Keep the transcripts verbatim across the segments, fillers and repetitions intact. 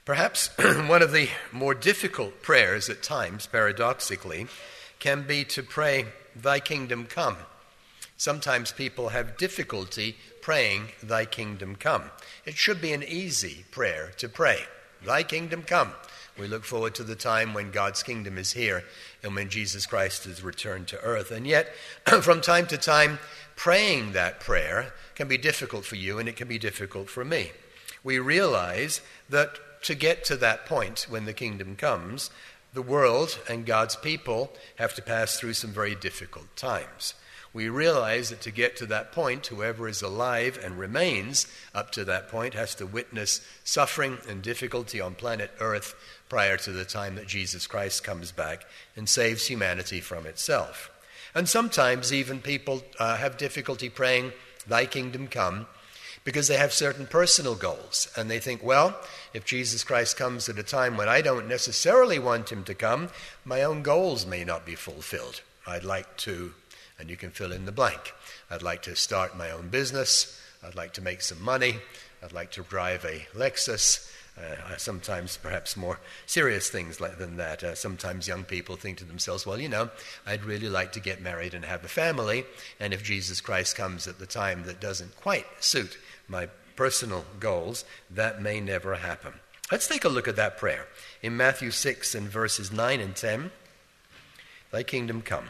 Perhaps one of the more difficult prayers at times, paradoxically, can be to pray, "Thy kingdom come." Sometimes people have difficulty praying, "Thy kingdom come." It should be an easy prayer to pray. "Thy kingdom come." We look forward to the time when God's kingdom is here and when Jesus Christ is returned to earth. And yet, from time to time, praying that prayer can be difficult for you and it can be difficult for me. We realize that to get to that point when the kingdom comes, the world and God's people have to pass through some very difficult times. We realize that to get to that point, whoever is alive and remains up to that point has to witness suffering and difficulty on planet Earth prior to the time that Jesus Christ comes back and saves humanity from itself. And sometimes even people uh, have difficulty praying, "Thy kingdom come," because they have certain personal goals. And they think, well, if Jesus Christ comes at a time when I don't necessarily want him to come, my own goals may not be fulfilled. I'd like to, and you can fill in the blank. I'd like to start my own business. I'd like to make some money. I'd like to drive a Lexus. Uh, sometimes perhaps more serious things like, than that. Uh, sometimes young people think to themselves, well, you know, I'd really like to get married and have a family. And if Jesus Christ comes at the time that doesn't quite suit my personal goals, that may never happen. Let's take a look at that prayer. In Matthew six and verses nine and ten, "Thy kingdom come."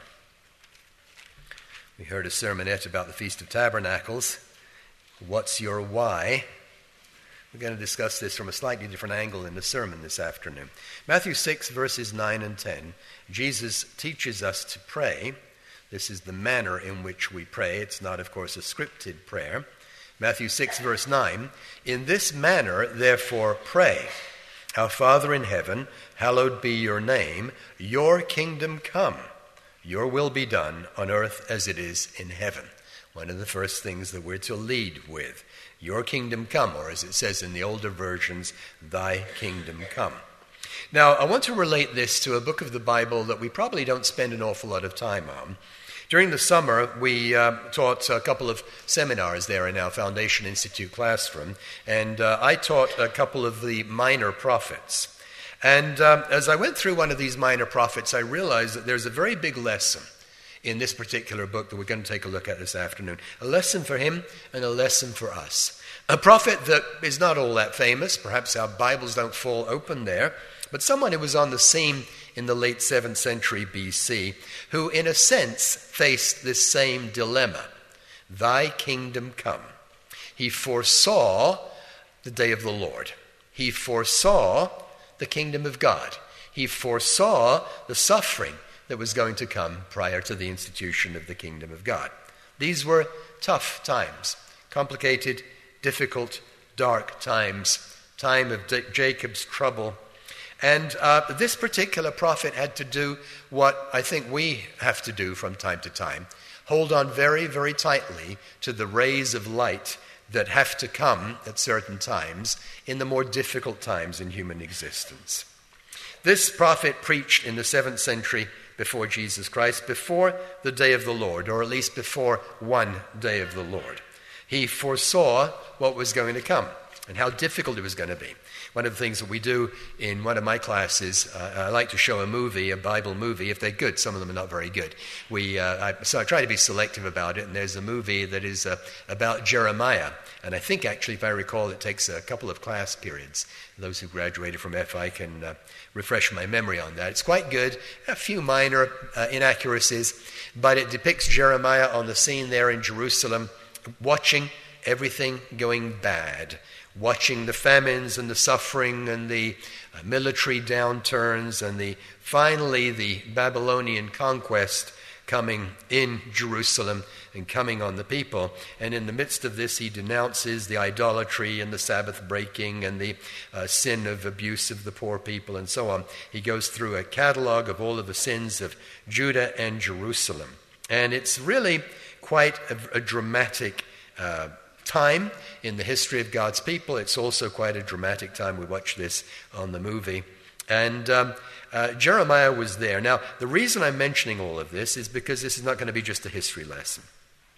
We heard a sermonette about the Feast of Tabernacles. What's your why? We're going to discuss this from a slightly different angle in the sermon this afternoon. Matthew six, verses nine and ten. Jesus teaches us to pray. This is the manner in which we pray. It's not, of course, a scripted prayer. Matthew six, verse nine. "In this manner, therefore, pray. Our Father in heaven, hallowed be your name. Your kingdom come. Your will be done on earth as it is in heaven." One of the first things that we're to lead with. Your kingdom come, or as it says in the older versions, "Thy kingdom come." Now, I want to relate this to a book of the Bible that we probably don't spend an awful lot of time on. During the summer, we uh, taught a couple of seminars there in our Foundation Institute classroom, and uh, I taught a couple of the minor prophets. And um, as I went through one of these minor prophets, I realized that there's a very big lesson in this particular book that we're going to take a look at this afternoon. A lesson for him and a lesson for us. A prophet that is not all that famous. Perhaps our Bibles don't fall open there. But someone who was on the scene in the late seventh century B C, who in a sense faced this same dilemma. Thy kingdom come. He foresaw the day of the Lord. He foresaw the kingdom of God. He foresaw the suffering that was going to come prior to the institution of the kingdom of God. These were tough times, complicated, difficult, dark times, time of D- Jacob's trouble. And uh, this particular prophet had to do what I think we have to do from time to time. Hold on very, very tightly to the rays of light that have to come at certain times in the more difficult times in human existence. This prophet preached in the seventh century before Jesus Christ, before the day of the Lord, or at least before one day of the Lord. He foresaw what was going to come and how difficult it was going to be. One of the things that we do in one of my classes, uh, I like to show a movie, a Bible movie, if they're good. Some of them are not very good. We, uh, I, so I try to be selective about it, and there's a movie that is uh, about Jeremiah. And I think, actually, if I recall, it takes a couple of class periods. Those who graduated from F I can uh, refresh my memory on that. It's quite good, a few minor uh, inaccuracies, but it depicts Jeremiah on the scene there in Jerusalem, watching everything going bad, watching the famines and the suffering and the uh, military downturns and the finally the Babylonian conquest coming in Jerusalem and coming on the people. And in the midst of this, he denounces the idolatry and the Sabbath breaking and the uh, sin of abuse of the poor people and so on. He goes through a catalog of all of the sins of Judah and Jerusalem. And it's really quite a, a dramatic uh, time in the history of God's people. It's also quite a dramatic time. We watch this on the movie. And um, uh, Jeremiah was there. Now, the reason I'm mentioning all of this is because this is not going to be just a history lesson.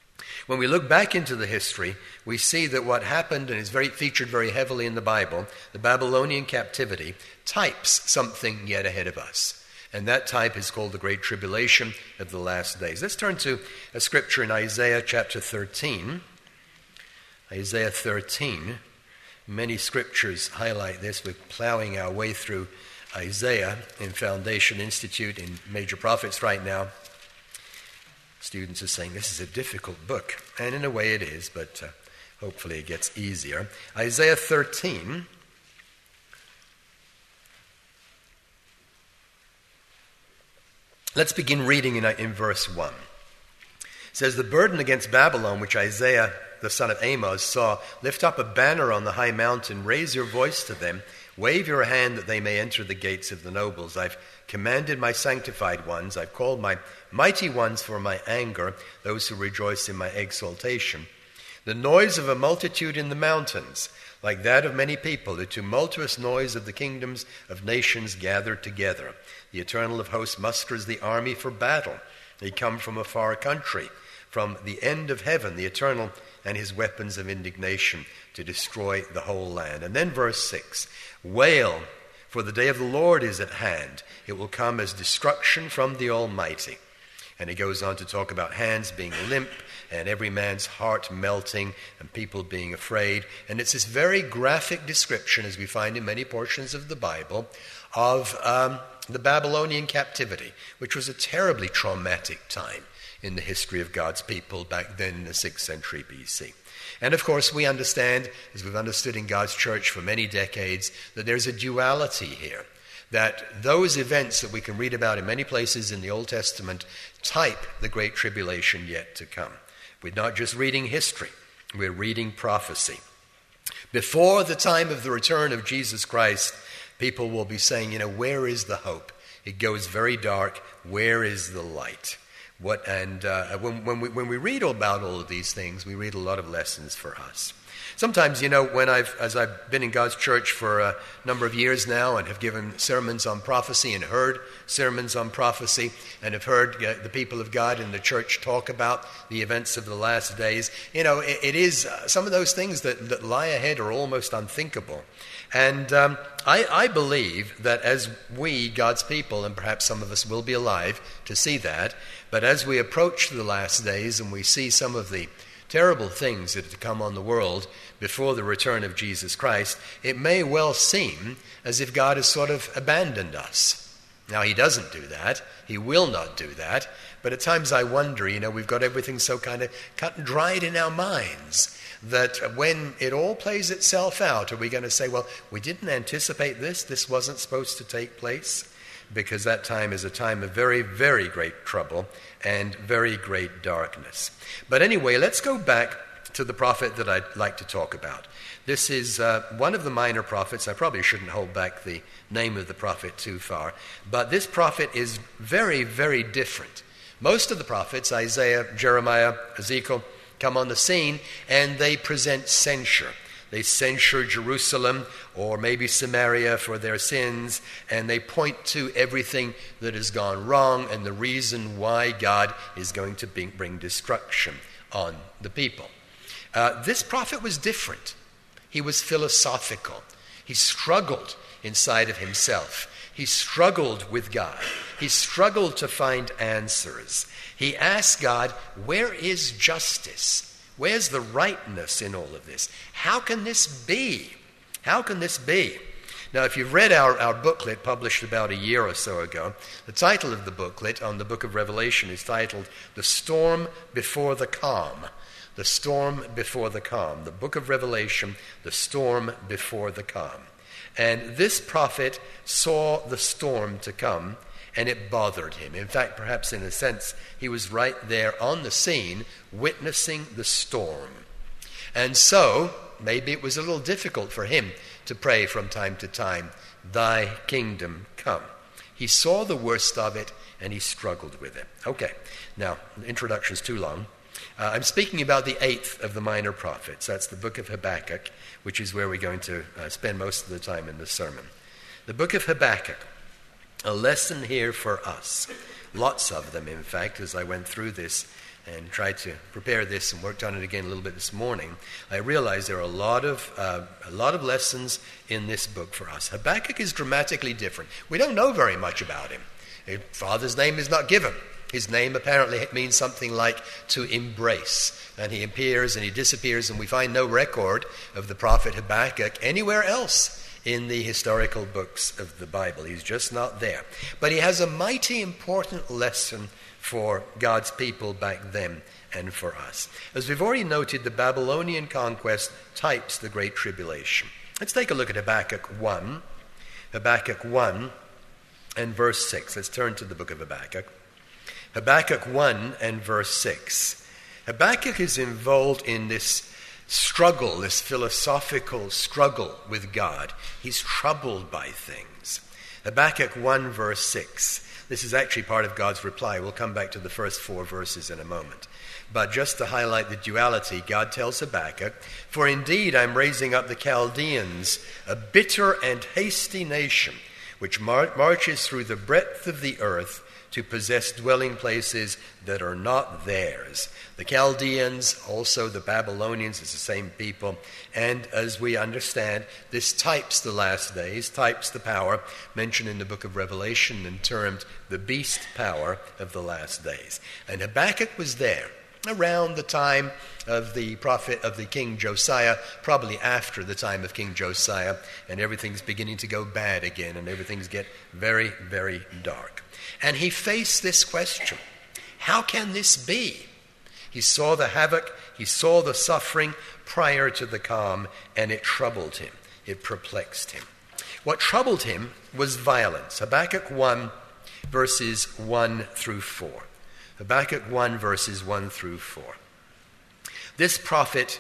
When we look back into the history, we see that what happened, and is very featured very heavily in the Bible, the Babylonian captivity, types something yet ahead of us. And that type is called the Great Tribulation of the last days. Let's turn to a scripture in Isaiah chapter thirteen. Isaiah thirteen. Many scriptures highlight this. We're plowing our way through Isaiah in Foundation Institute in Major Prophets right now. Students are saying this is a difficult book, and in a way it is, but uh, hopefully it gets easier. Isaiah thirteen. Let's begin reading in, in verse one. It says, "The burden against Babylon, which Isaiah the son of Amos saw, lift up a banner on the high mountain, raise your voice to them, wave your hand that they may enter the gates of the nobles. I've commanded my sanctified ones, I've called my mighty ones for my anger, those who rejoice in my exaltation. The noise of a multitude in the mountains, like that of many people, the tumultuous noise of the kingdoms of nations gathered together. The Eternal of hosts musters the army for battle. They come from a far country, from the end of heaven, the Eternal and his weapons of indignation to destroy the whole land." And then verse six, "Wail, for the day of the Lord is at hand. It will come as destruction from the Almighty." And he goes on to talk about hands being limp and every man's heart melting and people being afraid. And it's this very graphic description, as we find in many portions of the Bible, of um, the Babylonian captivity, which was a terribly traumatic time in the history of God's people back then in the sixth century B C. And of course we understand, as we've understood in God's church for many decades, that there's a duality here. That those events that we can read about in many places in the Old Testament type the Great Tribulation yet to come. We're not just reading history, we're reading prophecy. Before the time of the return of Jesus Christ, people will be saying, you know, where is the hope? It goes very dark. Where is the light? What and uh, when, when we when we read about all of these things, we read a lot of lessons for us. Sometimes, you know, when I've as I've been in God's church for a number of years now and have given sermons on prophecy and heard sermons on prophecy and have heard uh, the people of God in the church talk about the events of the last days, you know, it, it is uh, some of those things that, that lie ahead are almost unthinkable. And um, I, I believe that as we, God's people, and perhaps some of us will be alive to see that, but as we approach the last days and we see some of the terrible things that are to come on the world before the return of Jesus Christ, it may well seem as if God has sort of abandoned us. Now, he doesn't do that. He will not do that. But at times I wonder, you know, we've got everything so kind of cut and dried in our minds that when it all plays itself out, are we going to say, well, we didn't anticipate this, this wasn't supposed to take place? Because that time is a time of very, very great trouble and very great darkness. But anyway, let's go back to the prophet that I'd like to talk about. This is uh, one of the minor prophets. I probably shouldn't hold back the name of the prophet too far. But this prophet is very, very different. Most of the prophets, Isaiah, Jeremiah, Ezekiel, come on the scene and they present censure. They censure Jerusalem or maybe Samaria for their sins, and they point to everything that has gone wrong and the reason why God is going to bring destruction on the people. Uh, this prophet was different. He was philosophical. He struggled inside of himself. He struggled with God. He struggled to find answers. He asked God, where is justice? Where's the rightness in all of this? How can this be? How can this be? Now, if you've read our, our booklet published about a year or so ago, the title of the booklet on the book of Revelation is titled, The Storm Before the Calm. The Storm Before the Calm. The book of Revelation, The Storm Before the Calm. And this prophet saw the storm to come, and it bothered him. In fact, perhaps in a sense, he was right there on the scene, witnessing the storm. And so, maybe it was a little difficult for him to pray from time to time, Thy kingdom come. He saw the worst of it, and he struggled with it. Okay, now, the introduction's too long. Uh, I'm speaking about the eighth of the minor prophets. That's the book of Habakkuk, which is where we're going to uh, spend most of the time in this sermon. The book of Habakkuk, a lesson here for us. Lots of them, in fact, as I went through this and tried to prepare this and worked on it again a little bit this morning, I realized there are a lot of uh, a lot of lessons in this book for us. Habakkuk is dramatically different. We don't know very much about him. His father's name is not given. His name apparently means something like to embrace. And he appears and he disappears, and we find no record of the prophet Habakkuk anywhere else in the historical books of the Bible. He's just not there. But he has a mighty important lesson for God's people back then and for us. As we've already noted, the Babylonian conquest types the Great Tribulation. Let's take a look at Habakkuk one. Habakkuk one and verse six. Let's turn to the book of Habakkuk. Habakkuk one and verse six. Habakkuk is involved in this struggle, this philosophical struggle with God. He's troubled by things. Habakkuk one verse six. This is actually part of God's reply. We'll come back to the first four verses in a moment. But just to highlight the duality, God tells Habakkuk, "For indeed I'm raising up the Chaldeans, a bitter and hasty nation, which mar- marches through the breadth of the earth to possess dwelling places that are not theirs." The Chaldeans, also the Babylonians, is the same people. And as we understand, this types the last days, types the power mentioned in the book of Revelation and termed the beast power of the last days. And Habakkuk was there around the time of the prophet of the King Josiah, probably after the time of King Josiah, and everything's beginning to go bad again, and everything's get very, very dark. And he faced this question: how can this be? He saw the havoc, he saw the suffering prior to the calm, and it troubled him, it perplexed him. What troubled him was violence. Habakkuk one, verses one through four. Habakkuk one, verses one through four. This prophet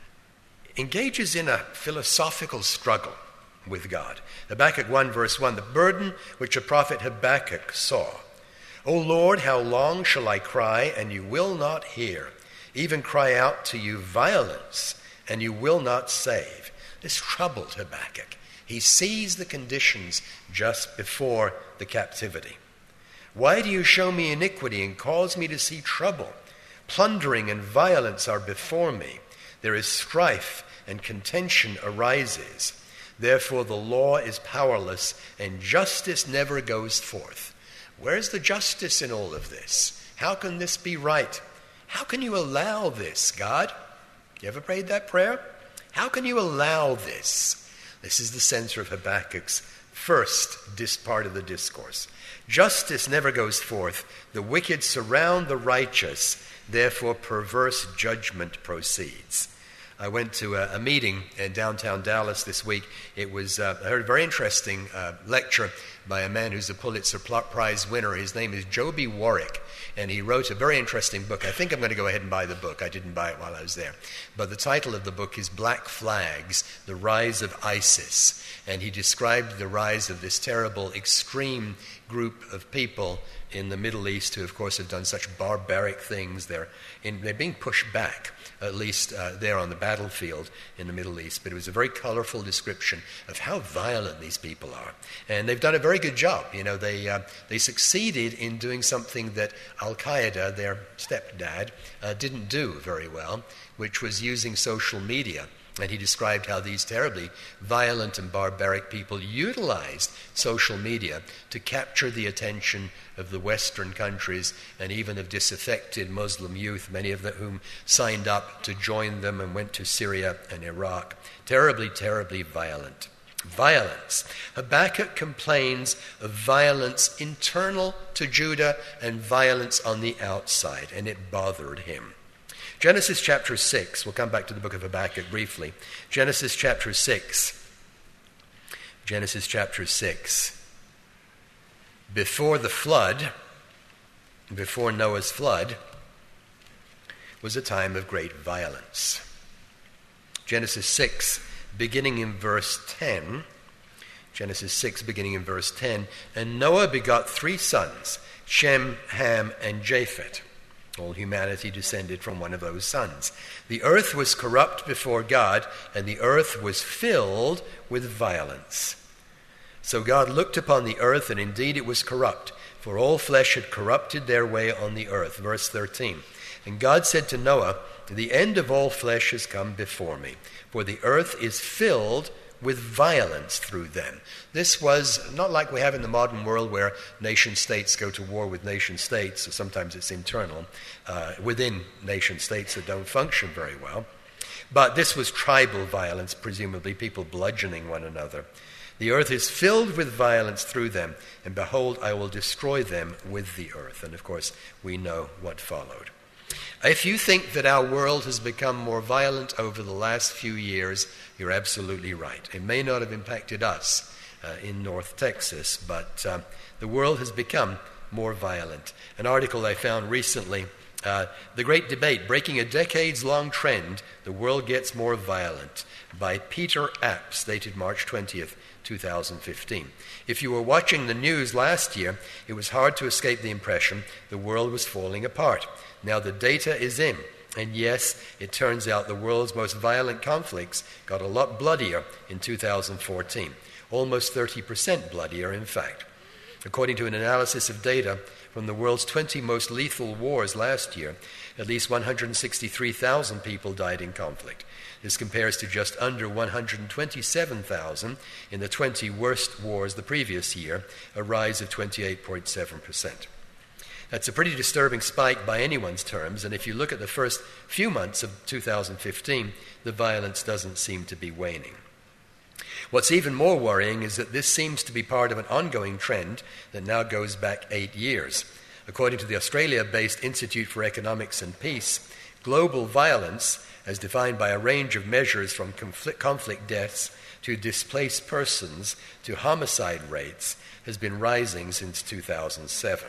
engages in a philosophical struggle with God. Habakkuk one, verse one, the burden which the prophet Habakkuk saw. "O Lord, how long shall I cry, and you will not hear? Even cry out to you violence, and you will not save." This troubled Habakkuk. He sees the conditions just before the captivity. "Why do you show me iniquity and cause me to see trouble? Plundering and violence are before me. There is strife and contention arises. Therefore the law is powerless, and justice never goes forth." Where's the justice in all of this? How can this be right? How can you allow this, God? You ever prayed that prayer? How can you allow this? This is the center of Habakkuk's first dis- part of the discourse. Justice never goes forth. The wicked surround the righteous. Therefore perverse judgment proceeds. I went to a, a meeting in downtown Dallas this week. It was, uh, I heard a very interesting uh, lecture by a man who's a Pulitzer Prize winner. His name is Joby Warwick, and he wrote a very interesting book. I think I'm going to go ahead and buy the book. I didn't buy it while I was there. But the title of the book is Black Flags, The Rise of ISIS. And he described the rise of this terrible, extreme group of people in the Middle East who, of course, have done such barbaric things. They're, in, they're being pushed back, at least uh, there on the battlefield in the Middle East. But it was a very colorful description of how violent these people are. And they've done a very good job. You know, they uh, they succeeded in doing something that Al-Qaeda, their stepdad, uh, didn't do very well, which was using social media. And he described how these terribly violent and barbaric people utilized social media to capture the attention of the Western countries and even of disaffected Muslim youth, many of whom signed up to join them and went to Syria and Iraq. Terribly, terribly violent. Violence. Habakkuk complains of violence internal to Judah and violence on the outside, and it bothered him. Genesis chapter six, we'll come back to the book of Habakkuk briefly. Genesis chapter six. Genesis chapter six. Before the flood, before Noah's flood, was a time of great violence. Genesis six, beginning in verse ten. Genesis six, beginning in verse ten. And Noah begot three sons, Shem, Ham, and Japheth. All humanity descended from one of those sons. The earth was corrupt before God, and the earth was filled with violence. So God looked upon the earth, and indeed it was corrupt, for all flesh had corrupted their way on the earth. Verse thirteen. And God said to Noah, the end of all flesh has come before me, for the earth is filled with violence through them. This was not like we have in the modern world where nation states go to war with nation states, or sometimes it's internal, uh, within nation states that don't function very well. But this was tribal violence, presumably people bludgeoning one another. The earth is filled with violence through them, and behold, I will destroy them with the earth. And of course, we know what followed. If you think that our world has become more violent over the last few years, you're absolutely right. It may not have impacted us uh, in North Texas, but uh, the world has become more violent. An article I found recently, uh, The Great Debate, Breaking a Decades-Long Trend, The World Gets More Violent, by Peter Apps, dated March twentieth, two thousand fifteen. If you were watching the news last year, it was hard to escape the impression the world was falling apart. Now the data is in, and yes, it turns out the world's most violent conflicts got a lot bloodier in two thousand fourteen, almost thirty percent bloodier, in fact. According to an analysis of data from the world's twenty most lethal wars last year, at least one hundred sixty-three thousand people died in conflict. This compares to just under one hundred twenty-seven thousand in the twenty worst wars the previous year, a rise of twenty-eight point seven percent. That's a pretty disturbing spike by anyone's terms, and if you look at the first few months of two thousand fifteen, the violence doesn't seem to be waning. What's even more worrying is that this seems to be part of an ongoing trend that now goes back eight years. According to the Australia-based Institute for Economics and Peace, global violence, as defined by a range of measures from conflict, conflict deaths to displaced persons to homicide rates, has been rising since two thousand seven.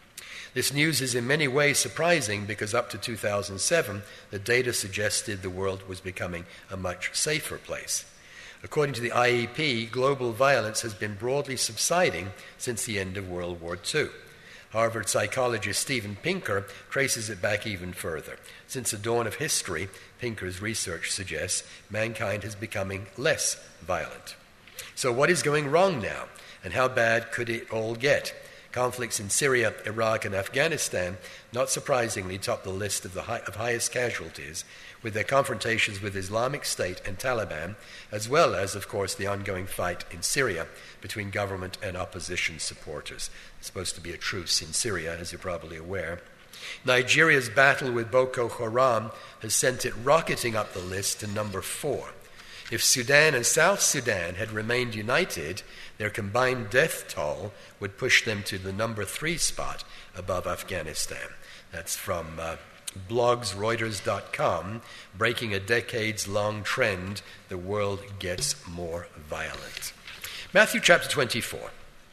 This news is in many ways surprising because up to two thousand seven, the data suggested the world was becoming a much safer place. According to the I E P, global violence has been broadly subsiding since the end of World War Two. Harvard psychologist Steven Pinker traces it back even further. Since the dawn of history, Pinker's research suggests mankind is becoming less violent. So what is going wrong now, and how bad could it all get? Conflicts in Syria, Iraq, and Afghanistan, not surprisingly, top the list of the high, of highest casualties, with their confrontations with Islamic State and Taliban, as well as, of course, the ongoing fight in Syria between government and opposition supporters. There's supposed to be a truce in Syria, as you're probably aware. Nigeria's battle with Boko Haram has sent it rocketing up the list to number four. If Sudan and South Sudan had remained united, their combined death toll would push them to the number three spot above Afghanistan. That's from uh, blogs reuters dot com, breaking a decades-long trend, the world gets more violent. Matthew chapter twenty-four.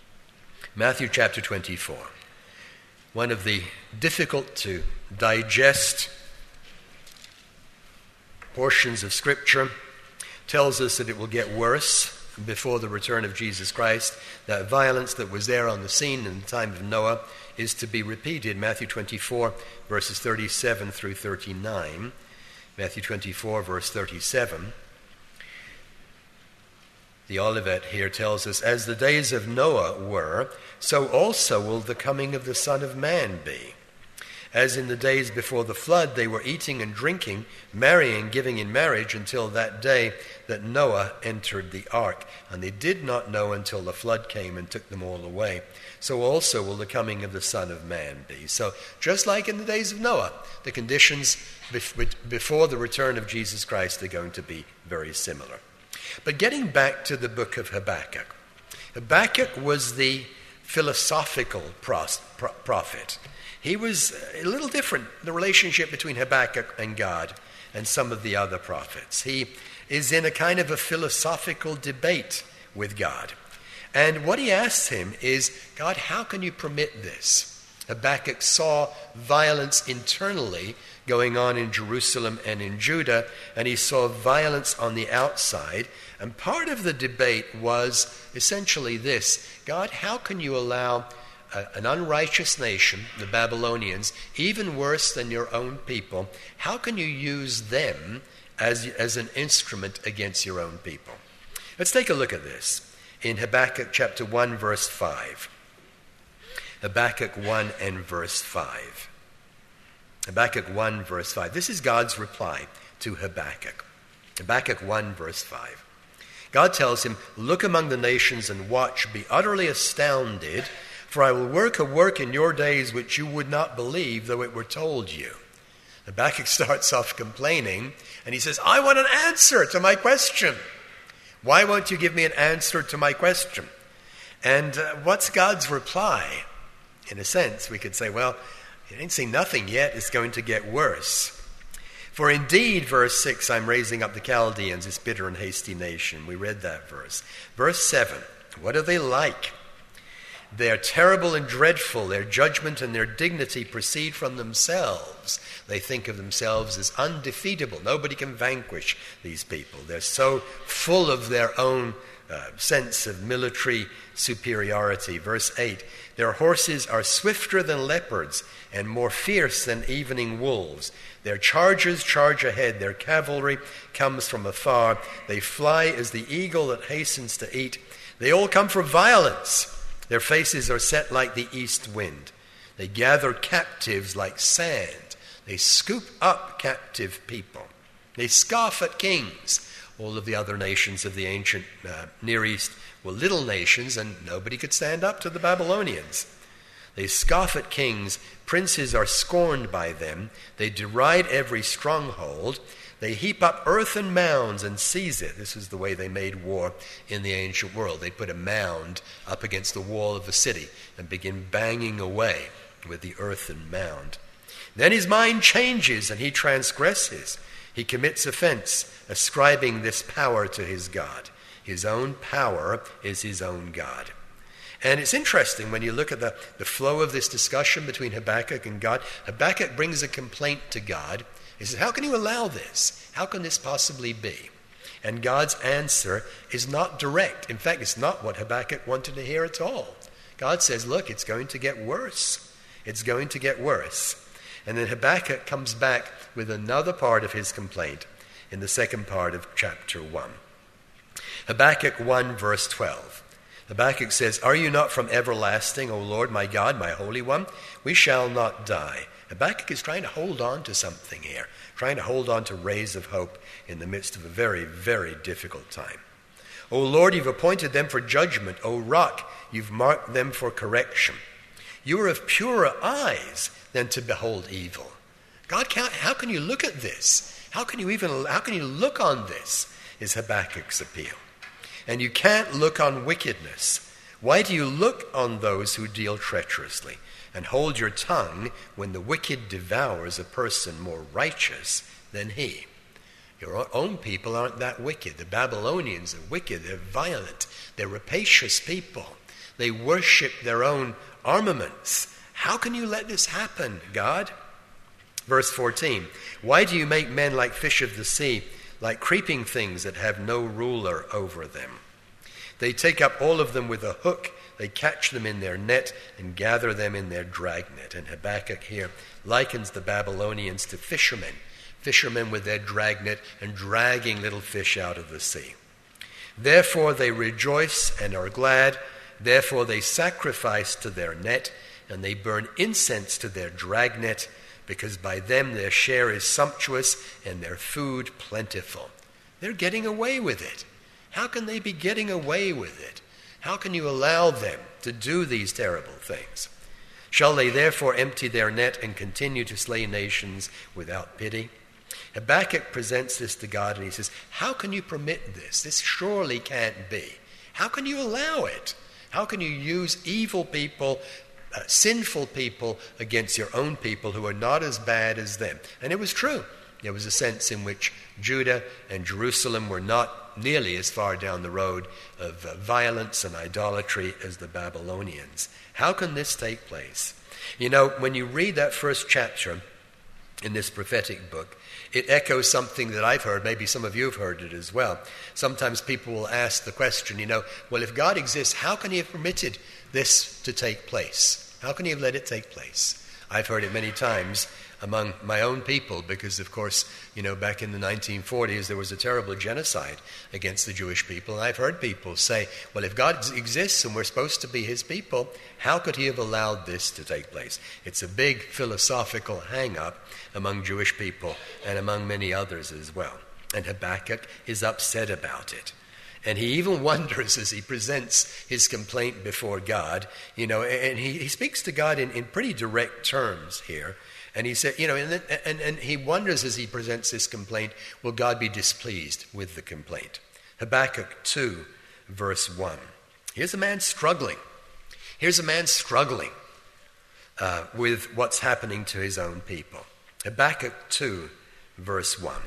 Matthew chapter twenty-four. One of the difficult to digest portions of Scripture tells us that it will get worse before the return of Jesus Christ. That violence that was there on the scene in the time of Noah is to be repeated. Matthew twenty-four, verses thirty-seven through thirty-nine. Matthew twenty-four, verse thirty-seven. The Olivet here tells us, as the days of Noah were, so also will the coming of the Son of Man be. As in the days before the flood, they were eating and drinking, marrying, giving in marriage until that day that Noah entered the ark. And they did not know until the flood came and took them all away. So also will the coming of the Son of Man be. So just like in the days of Noah, the conditions before the return of Jesus Christ are going to be very similar. But getting back to the book of Habakkuk. Habakkuk was the philosophical prophet. He was a little different, the relationship between Habakkuk and God and some of the other prophets. He is in a kind of a philosophical debate with God. And what he asks him is, God, how can you permit this? Habakkuk saw violence internally going on in Jerusalem and in Judah, and he saw violence on the outside. And part of the debate was essentially this: God, how can you allow an unrighteous nation, the Babylonians, even worse than your own people, how can you use them as, as an instrument against your own people? Let's take a look at this in Habakkuk chapter one, verse five. Habakkuk one and verse five. Habakkuk one, verse five. This is God's reply to Habakkuk. Habakkuk one, verse five. God tells him, look among the nations and watch, be utterly astounded, for I will work a work in your days which you would not believe, though it were told you. Habakkuk starts off complaining, and he says, I want an answer to my question. Why won't you give me an answer to my question? And uh, what's God's reply? In a sense, we could say, well, you ain't seen nothing yet. It's going to get worse. For indeed, verse six, I'm raising up the Chaldeans, this bitter and hasty nation. We read that verse. Verse seven, what are they like? They are terrible and dreadful. Their judgment and their dignity proceed from themselves. They think of themselves as undefeatable. Nobody can vanquish these people. They're so full of their own uh, sense of military superiority. Verse eight, their horses are swifter than leopards and more fierce than evening wolves. Their chargers charge ahead. Their cavalry comes from afar. They fly as the eagle that hastens to eat. They all come for violence. Their faces are set like the east wind. They gather captives like sand. They scoop up captive people. They scoff at kings. All of the other nations of the ancient uh, Near East were little nations, and nobody could stand up to the Babylonians. They scoff at kings. Princes are scorned by them. They deride every stronghold. They heap up earthen mounds and seize it. This is the way they made war in the ancient world. They put a mound up against the wall of the city and begin banging away with the earthen mound. Then his mind changes and he transgresses. He commits offense, ascribing this power to his God. His own power is his own God. And it's interesting when you look at the, the flow of this discussion between Habakkuk and God. Habakkuk brings a complaint to God. He says, how can you allow this? How can this possibly be? And God's answer is not direct. In fact, it's not what Habakkuk wanted to hear at all. God says, look, it's going to get worse. It's going to get worse. And then Habakkuk comes back with another part of his complaint in the second part of chapter one. Habakkuk one, verse twelve. Habakkuk says, are you not from everlasting, O Lord, my God, my Holy One? We shall not die. Habakkuk is trying to hold on to something here, trying to hold on to rays of hope in the midst of a very, very difficult time. O Lord, you've appointed them for judgment. O Rock, you've marked them for correction. You are of purer eyes than to behold evil. God, how can you look at this? How can you even, how can you look on this, is Habakkuk's appeal. And you can't look on wickedness. Why do you look on those who deal treacherously? And hold your tongue when the wicked devours a person more righteous than he. Your own people aren't that wicked. The Babylonians are wicked. They're violent. They're rapacious people. They worship their own armaments. How can you let this happen, God? Verse fourteen, why do you make men like fish of the sea, like creeping things that have no ruler over them? They take up all of them with a hook. They catch them in their net and gather them in their dragnet. And Habakkuk here likens the Babylonians to fishermen, fishermen with their dragnet and dragging little fish out of the sea. Therefore they rejoice and are glad. Therefore they sacrifice to their net, and they burn incense to their dragnet, because by them their share is sumptuous and their food plentiful. They're getting away with it. How can they be getting away with it? How can you allow them to do these terrible things? Shall they therefore empty their net and continue to slay nations without pity? Habakkuk presents this to God and he says, how can you permit this? This surely can't be. How can you allow it? How can you use evil people, uh, sinful people against your own people who are not as bad as them? And it was true. There was a sense in which Judah and Jerusalem were not nearly as far down the road of uh, violence and idolatry as the Babylonians. How can this take place? You know, when you read that first chapter in this prophetic book, it echoes something that I've heard. Maybe some of you have heard it as well. Sometimes people will ask the question, you know, well, if God exists, how can he have permitted this to take place? How can he have let it take place? I've heard it many times among my own people because, of course, you know, back in the nineteen forties, there was a terrible genocide against the Jewish people. And I've heard people say, well, if God exists and we're supposed to be his people, how could he have allowed this to take place? It's a big philosophical hang-up among Jewish people and among many others as well. And Habakkuk is upset about it. And he even wonders as he presents his complaint before God, you know, and he, he speaks to God in, in pretty direct terms here. And he said, you know, and, and, and he wonders as he presents this complaint, will God be displeased with the complaint? Habakkuk two, verse one. Here's a man struggling. Here's a man struggling uh, with what's happening to his own people. Habakkuk two, verse one.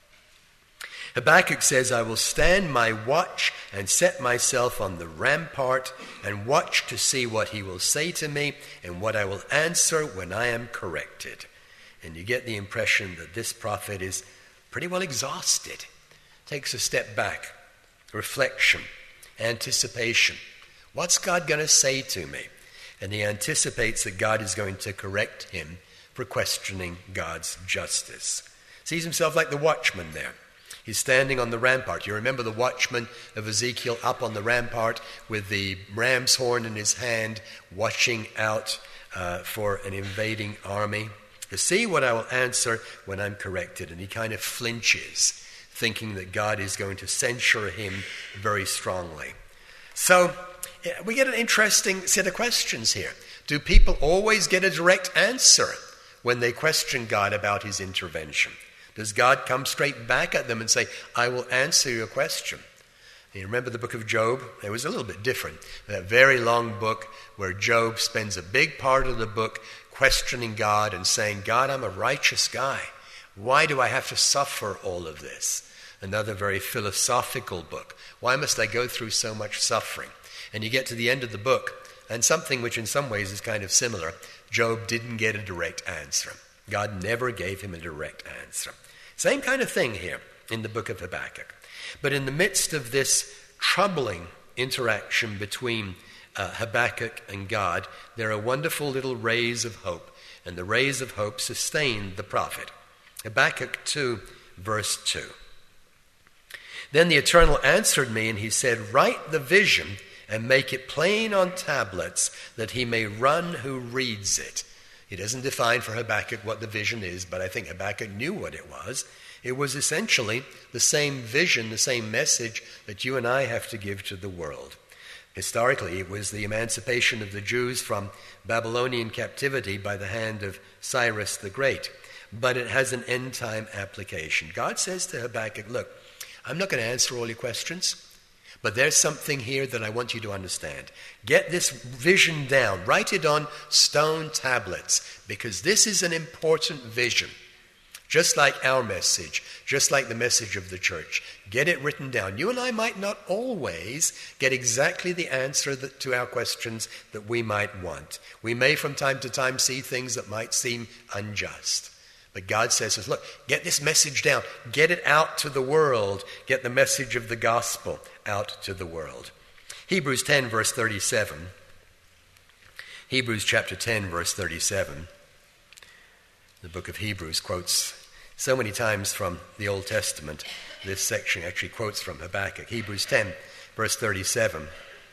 Habakkuk says, I will stand my watch and set myself on the rampart and watch to see what he will say to me and what I will answer when I am corrected. And you get the impression that this prophet is pretty well exhausted. Takes a step back, reflection, anticipation. What's God going to say to me? And he anticipates that God is going to correct him for questioning God's justice. Sees himself like the watchman there. He's standing on the rampart. You remember the watchman of Ezekiel up on the rampart with the ram's horn in his hand, watching out uh, for an invading army. To see what I will answer when I'm corrected. And he kind of flinches, thinking that God is going to censure him very strongly. So we get an interesting set of questions here. Do people always get a direct answer when they question God about his intervention? Does God come straight back at them and say, I will answer your question? You remember the book of Job? It was a little bit different. That very long book where Job spends a big part of the book questioning God and saying, God, I'm a righteous guy. Why do I have to suffer all of this? Another very philosophical book. Why must I go through so much suffering? And you get to the end of the book, and something which in some ways is kind of similar. Job didn't get a direct answer. God never gave him a direct answer. Same kind of thing here in the book of Habakkuk. But in the midst of this troubling interaction between uh, Habakkuk and God, there are wonderful little rays of hope. And the rays of hope sustain the prophet. Habakkuk two, verse two. Then the Eternal answered me, and he said, write the vision and make it plain on tablets, that he may run who reads it. He doesn't define for Habakkuk what the vision is, but I think Habakkuk knew what it was. It was essentially the same vision, the same message that you and I have to give to the world. Historically, it was the emancipation of the Jews from Babylonian captivity by the hand of Cyrus the Great. But it has an end-time application. God says to Habakkuk, look, I'm not going to answer all your questions, but there's something here that I want you to understand. Get this vision down. Write it on stone tablets, because this is an important vision. Just like our message, just like the message of the church. Get it written down. You and I might not always get exactly the answer that, to our questions that we might want. We may from time to time see things that might seem unjust. But God says, look, get this message down. Get it out to the world. Get the message of the gospel out to the world. Hebrews ten, verse thirty-seven. Hebrews chapter ten, verse thirty-seven. The book of Hebrews quotes so many times from the Old Testament. This section actually quotes from Habakkuk. Hebrews ten, verse thirty-seven.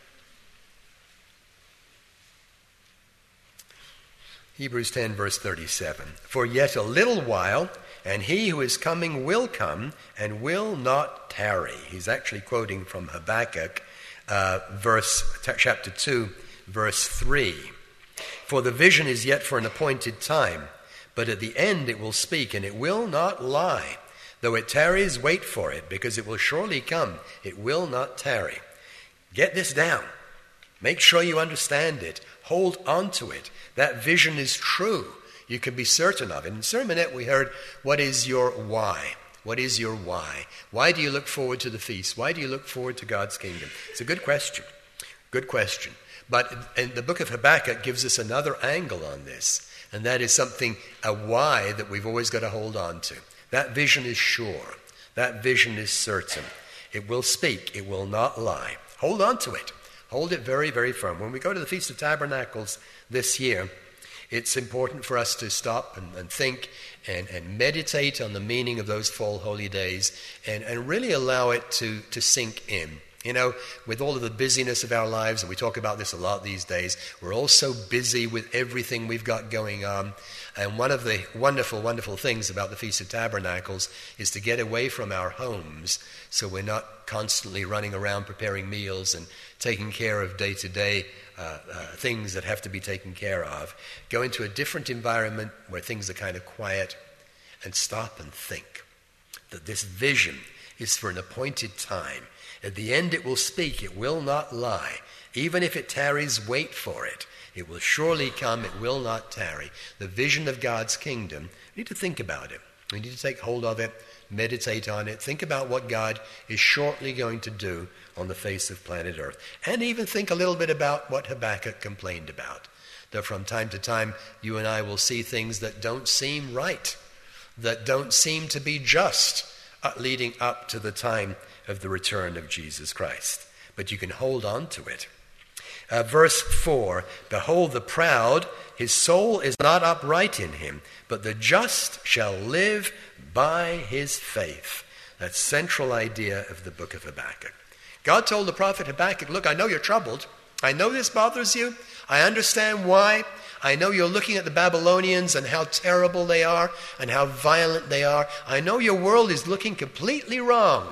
Hebrews ten, verse thirty-seven. For yet a little while, and he who is coming will come and will not tarry. He's actually quoting from Habakkuk, uh, verse t- chapter two, verse three. For the vision is yet for an appointed time, but at the end it will speak, and it will not lie. Though it tarries, wait for it, because it will surely come. It will not tarry. Get this down. Make sure you understand it. Hold on to it. That vision is true. You can be certain of it. In Sermonette we heard, what is your why? What is your why? Why do you look forward to the feast? Why do you look forward to God's kingdom? It's a good question. Good question. But and the book of Habakkuk gives us another angle on this. And that is something, a why that we've always got to hold on to. That vision is sure. That vision is certain. It will speak. It will not lie. Hold on to it. Hold it very, very firm. When we go to the Feast of Tabernacles this year, it's important for us to stop and, and think and, and meditate on the meaning of those fall holy days and, and really allow it to, to sink in. You know, with all of the busyness of our lives, and we talk about this a lot these days, we're all so busy with everything we've got going on. And one of the wonderful, wonderful things about the Feast of Tabernacles is to get away from our homes so we're not constantly running around preparing meals and taking care of day-to-day uh, uh, things that have to be taken care of. Go into a different environment where things are kind of quiet and stop and think that this vision is for an appointed time. At the end it will speak, it will not lie. Even if it tarries, wait for it. It will surely come, it will not tarry. The vision of God's kingdom, we need to think about it. We need to take hold of it, meditate on it, think about what God is shortly going to do on the face of planet Earth. And even think a little bit about what Habakkuk complained about. That from time to time, you and I will see things that don't seem right, that don't seem to be just, uh, leading up to the time of the return of Jesus Christ. But you can hold on to it. Uh, verse four, behold the proud, his soul is not upright in him, but the just shall live by his faith. That central idea of the book of Habakkuk. God told the prophet Habakkuk, look, I know you're troubled. I know this bothers you. I understand why. I know you're looking at the Babylonians and how terrible they are and how violent they are. I know your world is looking completely wrong.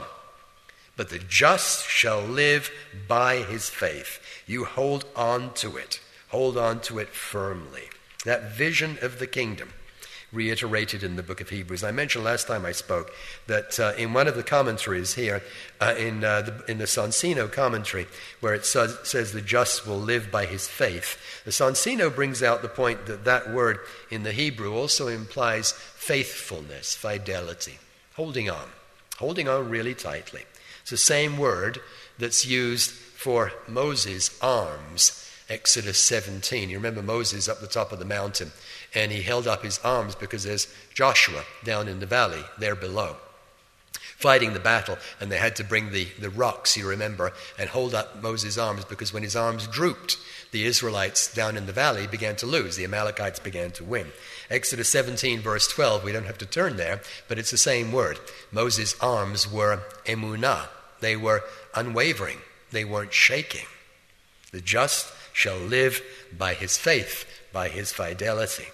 But the just shall live by his faith. You hold on to it. Hold on to it firmly. That vision of the kingdom, reiterated in the book of Hebrews. I mentioned last time I spoke that uh, in one of the commentaries here, uh, in, uh, the, in the Sonsino commentary, where it says, says the just will live by his faith, the Sonsino brings out the point that that word in the Hebrew also implies faithfulness, fidelity, holding on, holding on really tightly. It's the same word that's used for Moses' arms, Exodus seventeen. You remember Moses up the top of the mountain, and he held up his arms because there's Joshua down in the valley there below, fighting the battle, and they had to bring the, the rocks, you remember, and hold up Moses' arms because when his arms drooped, the Israelites down in the valley began to lose. The Amalekites began to win. Exodus seventeen, verse twelve, we don't have to turn there, but it's the same word. Moses' arms were emunah. They were unwavering. They weren't shaking. The just shall live by his faith, by his fidelity.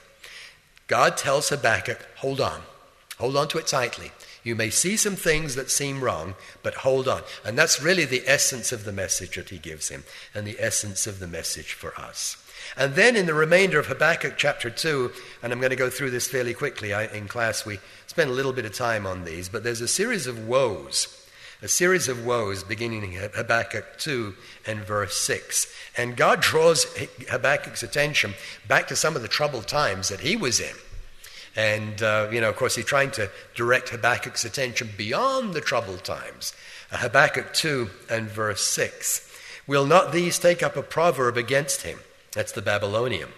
God tells Habakkuk, hold on. Hold on to it tightly. You may see some things that seem wrong, but hold on. And that's really the essence of the message that he gives him, and the essence of the message for us. And then in the remainder of Habakkuk chapter two, and I'm going to go through this fairly quickly. I, in class we spent a little bit of time on these, but there's a series of woes. A series of woes beginning in Habakkuk two and verse six. And God draws Habakkuk's attention back to some of the troubled times that he was in. And, uh, you know, of course, he's trying to direct Habakkuk's attention beyond the troubled times. Uh, Habakkuk two and verse six. Will not these take up a proverb against him? That's the Babylonian.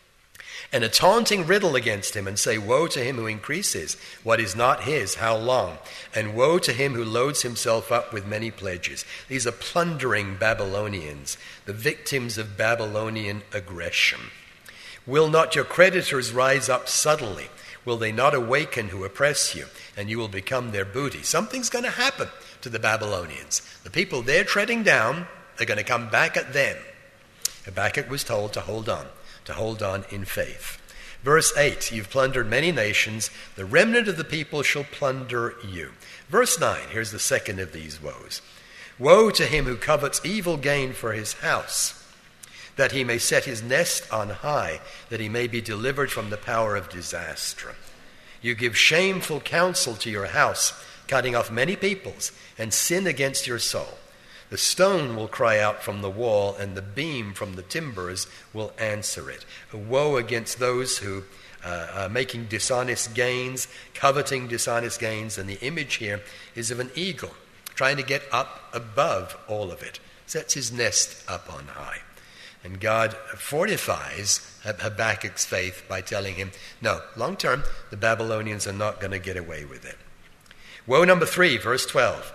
And a taunting riddle against him, and say, woe to him who increases what is not his, how long? And woe to him who loads himself up with many pledges. These are plundering Babylonians, the victims of Babylonian aggression. Will not your creditors rise up suddenly? Will they not awaken who oppress you, and you will become their booty? Something's going to happen to the Babylonians. The people they're treading down, they're going to come back at them. Habakkuk was told to hold on. to hold on in faith. Verse eight, you've plundered many nations, the remnant of the people shall plunder you. Verse nine, here's the second of these woes. Woe to him who covets evil gain for his house, that he may set his nest on high, that he may be delivered from the power of disaster. You give shameful counsel to your house, cutting off many peoples, and sin against your soul. The stone will cry out from the wall, and the beam from the timbers will answer it. A woe against those who uh, are making dishonest gains, coveting dishonest gains, and the image here is of an eagle trying to get up above all of it, sets his nest up on high. And God fortifies Habakkuk's faith by telling him, no, long term, the Babylonians are not going to get away with it. Woe number three, verse twelve.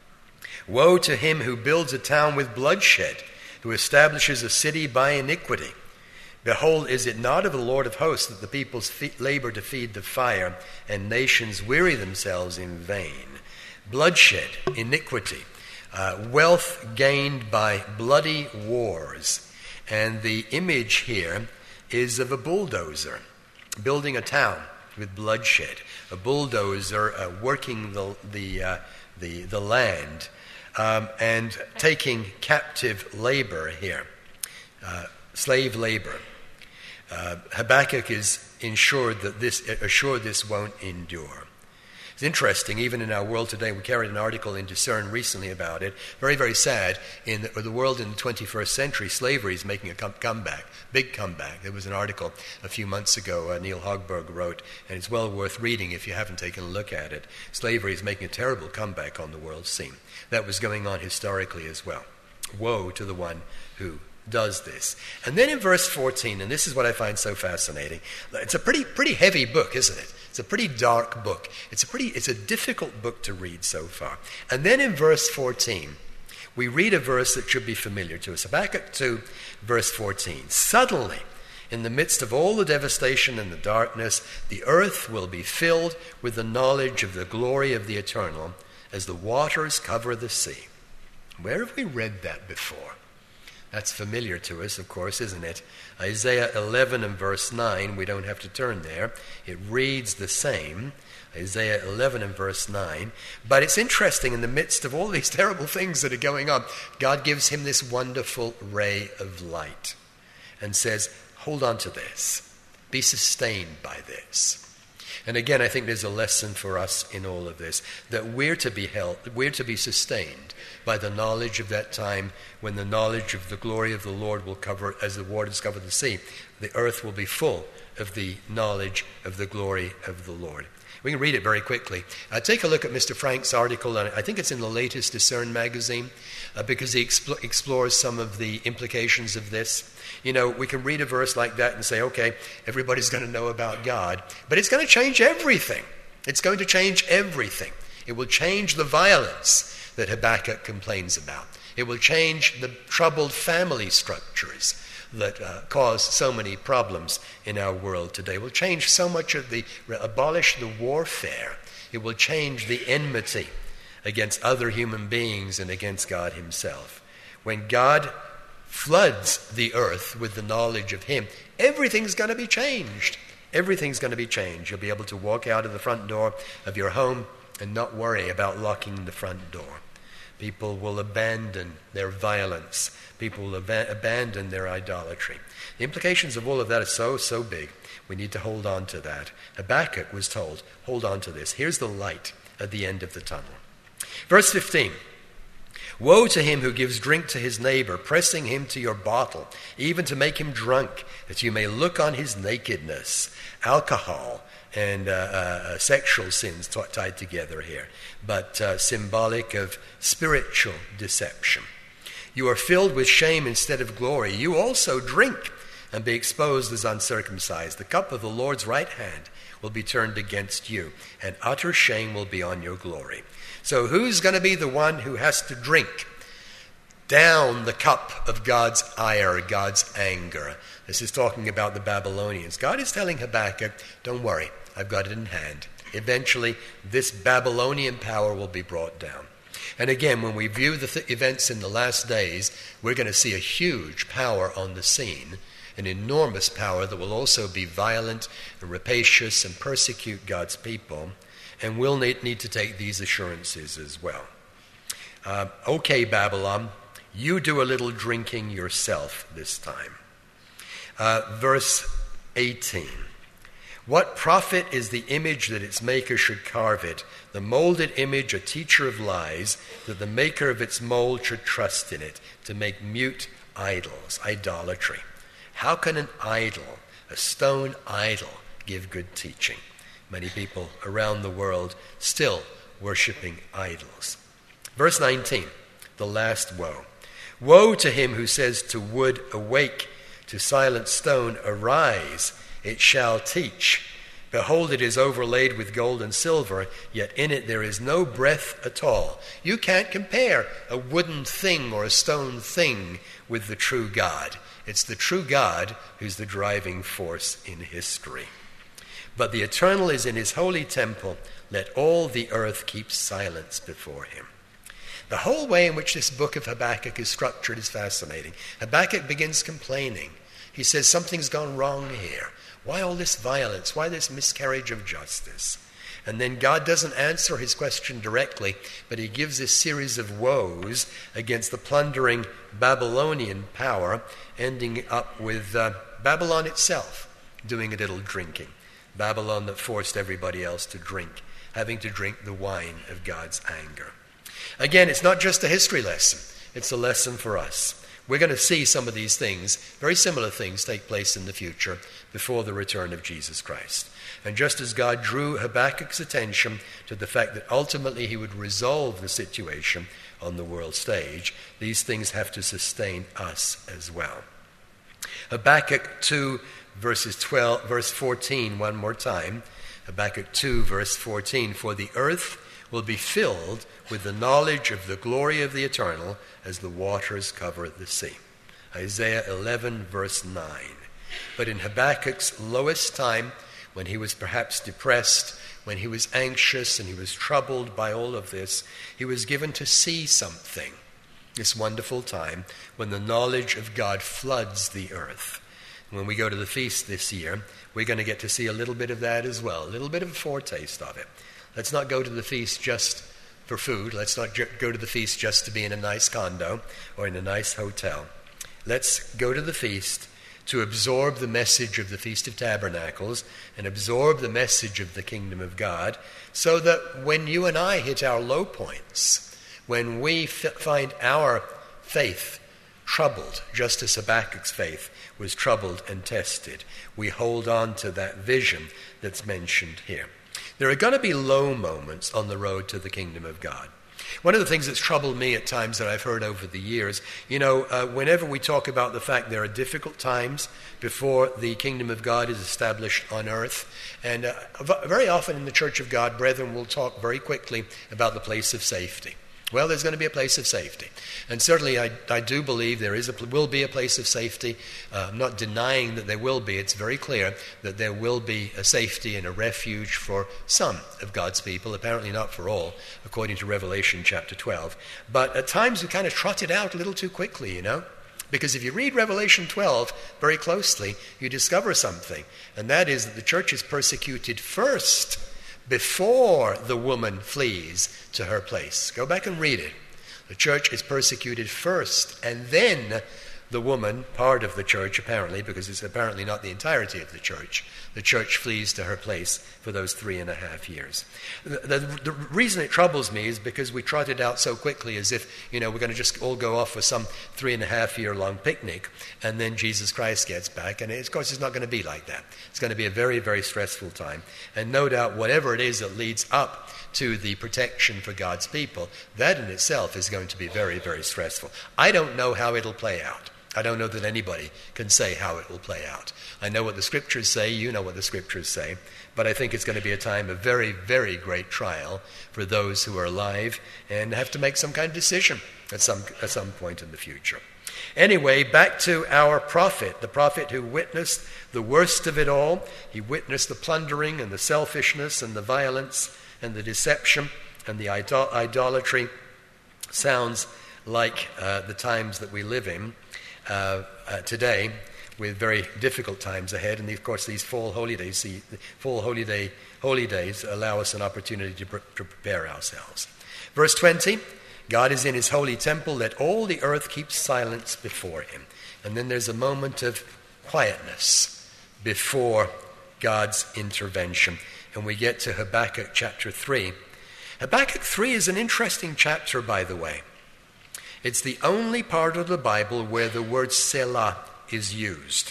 Woe to him who builds a town with bloodshed, who establishes a city by iniquity. Behold, is it not of the Lord of hosts that the peoples fe- labor to feed the fire, and nations weary themselves in vain? Bloodshed, iniquity, uh, wealth gained by bloody wars. And the image here is of a bulldozer building a town with bloodshed, a bulldozer uh, working the the uh, the, the land um, and taking captive labor here, uh, slave labor. Uh, Habakkuk is ensured that this assured this won't endure. It's interesting, even in our world today, we carried an article in Discern recently about it. Very, very sad. In the, the world in the twenty-first century, slavery is making a com- comeback, big comeback. There was an article a few months ago uh, Neil Hogberg wrote, and it's well worth reading if you haven't taken a look at it. Slavery is making a terrible comeback on the world scene. That was going on historically as well. Woe to the one who does this. And then in verse fourteen, and this is what I find so fascinating, it's a pretty pretty heavy book, isn't it? It's a pretty dark book. It's a pretty it's a difficult book to read so far. And then in verse fourteen, we read a verse that should be familiar to us. Habakkuk two, verse fourteen. Suddenly, in the midst of all the devastation and the darkness, the earth will be filled with the knowledge of the glory of the Eternal, as the waters cover the sea. Where have we read that before? That's familiar to us, of course, isn't it? Isaiah eleven and verse nine, we don't have to turn there. It reads the same, Isaiah eleven and verse nine. But it's interesting, in the midst of all these terrible things that are going on, God gives him this wonderful ray of light and says, hold on to this. Be sustained by this. And again, I think there's a lesson for us in all of this, that we're to be held, we're to be sustained by the knowledge of that time when the knowledge of the glory of the Lord will cover, as the waters cover the sea. The earth will be full of the knowledge of the glory of the Lord. We can read it very quickly. Uh, take a look at Mister Frank's article. I think it's in the latest Discern magazine, uh, because he expl- explores some of the implications of this. You know, we can read a verse like that and say, okay, everybody's going to know about God, but it's going to change everything. It's going to change everything. It will change the violence that Habakkuk complains about. It will change the troubled family structures that uh, cause so many problems in our world today. It will change so much of the, abolish the warfare. It will change the enmity against other human beings and against God himself. When God floods the earth with the knowledge of him, everything's going to be changed. Everything's going to be changed. You'll be able to walk out of the front door of your home and not worry about locking the front door. People will abandon their violence. People will ab- abandon their idolatry. The implications of all of that are so, so big. We need to hold on to that. Habakkuk was told, hold on to this. Here's the light at the end of the tunnel. Verse fifteen. Woe to him who gives drink to his neighbor, pressing him to your bottle, even to make him drunk, that you may look on his nakedness. Alcohol and uh, uh, sexual sins t- tied together here, but uh, symbolic of spiritual deception. You are filled with shame instead of glory. You also drink and be exposed as uncircumcised. The cup of the Lord's right hand will be turned against you, and utter shame will be on your glory. So who's going to be the one who has to drink down the cup of God's ire, God's anger? This is talking about the Babylonians. God is telling Habakkuk, don't worry, I've got it in hand. Eventually, this Babylonian power will be brought down. And again, when we view the th- events in the last days, we're going to see a huge power on the scene, an enormous power that will also be violent and rapacious and persecute God's people. And we'll need, need to take these assurances as well. Uh, okay, Babylon, you do a little drinking yourself this time. Uh, verse eighteen. What profit is the image that its maker should carve it, the molded image a teacher of lies, that the maker of its mold should trust in it, to make mute idols, idolatry. How can an idol, a stone idol, give good teaching? Many people around the world still worshiping idols. Verse nineteen, the last woe. Woe to him who says to wood, awake, to silent stone, arise, it shall teach. Behold, it is overlaid with gold and silver, yet in it there is no breath at all. You can't compare a wooden thing or a stone thing with the true God. It's the true God who's the driving force in history. But the eternal is in his holy temple. Let all the earth keep silence before him. The whole way in which this book of Habakkuk is structured is fascinating. Habakkuk begins complaining. He says something's gone wrong here. Why all this violence? Why this miscarriage of justice? And then God doesn't answer his question directly, but he gives this series of woes against the plundering Babylonian power, ending up with uh, Babylon itself doing a little drinking. Babylon that forced everybody else to drink, having to drink the wine of God's anger. Again, it's not just a history lesson. It's a lesson for us. We're going to see some of these things, very similar things, take place in the future before the return of Jesus Christ. And just as God drew Habakkuk's attention to the fact that ultimately he would resolve the situation on the world stage, these things have to sustain us as well. Habakkuk two, verses twelve, verse fourteen, one more time. Habakkuk two, verse fourteen, for the earth will be filled with the knowledge of the glory of the eternal as the waters cover the sea. Isaiah eleven, verse nine. But in Habakkuk's lowest time, when he was perhaps depressed, when he was anxious and he was troubled by all of this, he was given to see something. This wonderful time when the knowledge of God floods the earth. When we go to the feast this year, we're going to get to see a little bit of that as well, a little bit of a foretaste of it. Let's not go to the feast just for food. Let's not ju- go to the feast just to be in a nice condo or in a nice hotel. Let's go to the feast to absorb the message of the Feast of Tabernacles and absorb the message of the kingdom of God, so that when you and I hit our low points, when we f- find our faith troubled, just as Habakkuk's faith was troubled and tested, we hold on to that vision that's mentioned here. There are going to be low moments on the road to the kingdom of God. One of the things that's troubled me at times that I've heard over the years, you know, uh, whenever we talk about the fact there are difficult times before the kingdom of God is established on earth, and uh, very often in the Church of God, brethren will talk very quickly about the place of safety. Well, there's going to be a place of safety. And certainly I, I do believe there is a, will be a place of safety. Uh, I'm not denying that there will be. It's very clear that there will be a safety and a refuge for some of God's people, apparently not for all, according to Revelation chapter twelve. But at times we kind of trot it out a little too quickly, you know. Because if you read Revelation twelve very closely, you discover something. And that is that the church is persecuted first before the woman flees to her place. Go back and read it. The church is persecuted first, and then the woman, part of the church apparently, because it's apparently not the entirety of the church, the church flees to her place for those three and a half years. The, the, the reason it troubles me is because we trot it out so quickly as if, you know, we're going to just all go off for some three and a half year long picnic, and then Jesus Christ gets back. And it, of course, it's not going to be like that. It's going to be a very, very stressful time. And no doubt whatever it is that leads up to the protection for God's people, that in itself is going to be very, very stressful. I don't know how it'll play out. I don't know that anybody can say how it will play out. I know what the scriptures say, you know what the scriptures say, but I think it's going to be a time of very, very great trial for those who are alive and have to make some kind of decision at some at some point in the future. Anyway, back to our prophet, the prophet who witnessed the worst of it all. He witnessed the plundering and the selfishness and the violence and the deception and the idol- idolatry. Sounds like uh, the times that we live in uh, uh, today, with very difficult times ahead. And of course, these fall holy days, the fall holy day, holy days allow us an opportunity to, pre- to prepare ourselves. Verse twenty, God is in his holy temple, let all the earth keep silence before him. And then there's a moment of quietness before God's intervention. And we get to Habakkuk chapter three. Habakkuk three is an interesting chapter, by the way. It's the only part of the Bible where the word Selah is used,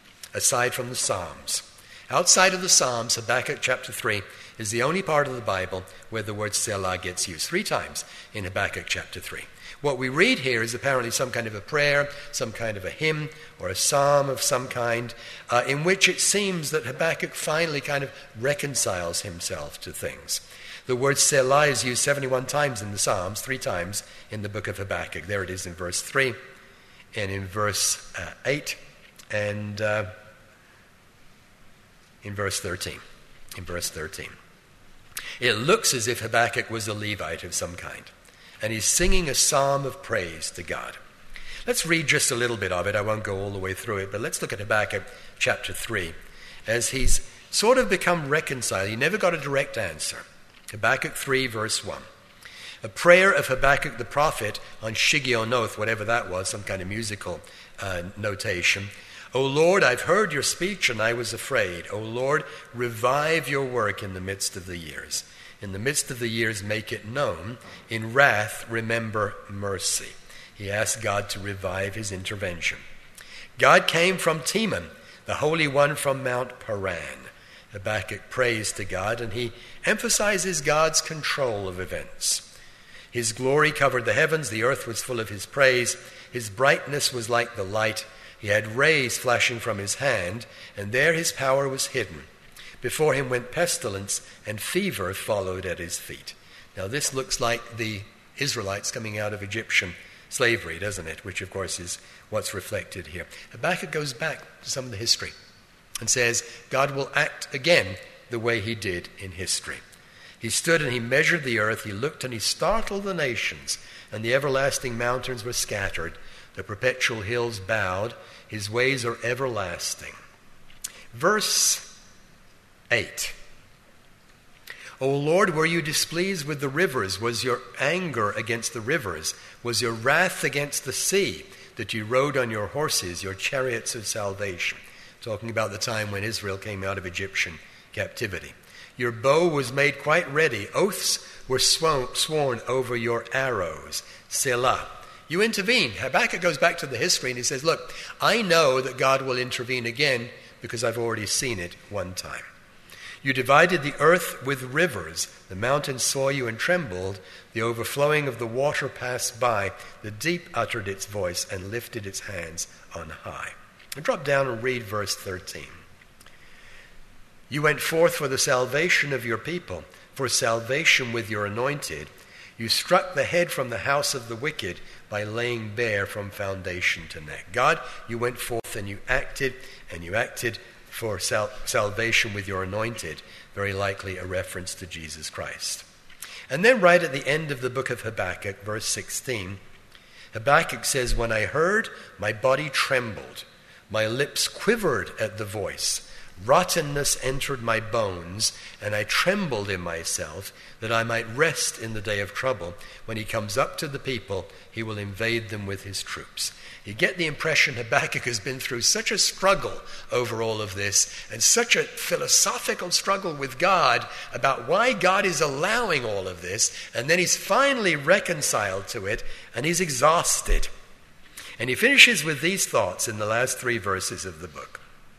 aside from the Psalms. Outside of the Psalms, Habakkuk chapter three is the only part of the Bible where the word Selah gets used. Three times in Habakkuk chapter three. What we read here is apparently some kind of a prayer, some kind of a hymn, or a psalm of some kind, uh, in which it seems that Habakkuk finally kind of reconciles himself to things. The word Selah is used seventy-one times in the Psalms, three times in the book of Habakkuk. There it is in verse three, and in verse uh, eight, and uh, in verse thirteen. In verse thirteen. It looks as if Habakkuk was a Levite of some kind, and he's singing a psalm of praise to God. Let's read just a little bit of it. I won't go all the way through it, but let's look at Habakkuk chapter three, as he's sort of become reconciled. He never got a direct answer. Habakkuk three, verse one. A prayer of Habakkuk the prophet on Shigionoth, whatever that was, some kind of musical uh, notation. O Lord, I've heard your speech and I was afraid. O Lord, revive your work in the midst of the years. In the midst of the years, make it known. In wrath, remember mercy. He asked God to revive his intervention. God came from Teman, the Holy One from Mount Paran. Habakkuk prays to God, and he emphasizes God's control of events. His glory covered the heavens, the earth was full of his praise. His brightness was like the light. He had rays flashing from his hand, and there his power was hidden. Before him went pestilence, and fever followed at his feet. Now this looks like the Israelites coming out of Egyptian slavery, doesn't it? Which, of course, is what's reflected here. Habakkuk goes back to some of the history and says God will act again the way he did in history. He stood and he measured the earth. He looked and he startled the nations, and the everlasting mountains were scattered. The perpetual hills bowed. His ways are everlasting. Verse eight. O Lord, were you displeased with the rivers? Was your anger against the rivers? Was your wrath against the sea, that you rode on your horses, your chariots of salvation? Talking about the time when Israel came out of Egyptian captivity. Your bow was made quite ready. Oaths were sworn, sworn over your arrows. Selah. You intervened. Habakkuk goes back to the history and he says, look, I know that God will intervene again because I've already seen it one time. You divided the earth with rivers. The mountains saw you and trembled. The overflowing of the water passed by. The deep uttered its voice and lifted its hands on high. And drop down and read verse thirteen. You went forth for the salvation of your people, for salvation with your anointed. You struck the head from the house of the wicked by laying bare from foundation to neck. God, you went forth and you acted, and you acted for sal- salvation with your anointed, very likely a reference to Jesus Christ. And then right at the end of the book of Habakkuk, verse sixteen, Habakkuk says, when I heard, my body trembled. My lips quivered at the voice. Rottenness entered my bones, and I trembled in myself, that I might rest in the day of trouble. When he comes up to the people, he will invade them with his troops. You get the impression Habakkuk has been through such a struggle over all of this, and such a philosophical struggle with God about why God is allowing all of this, and then he's finally reconciled to it, and he's exhausted. And he finishes with these thoughts in the last three verses of the book.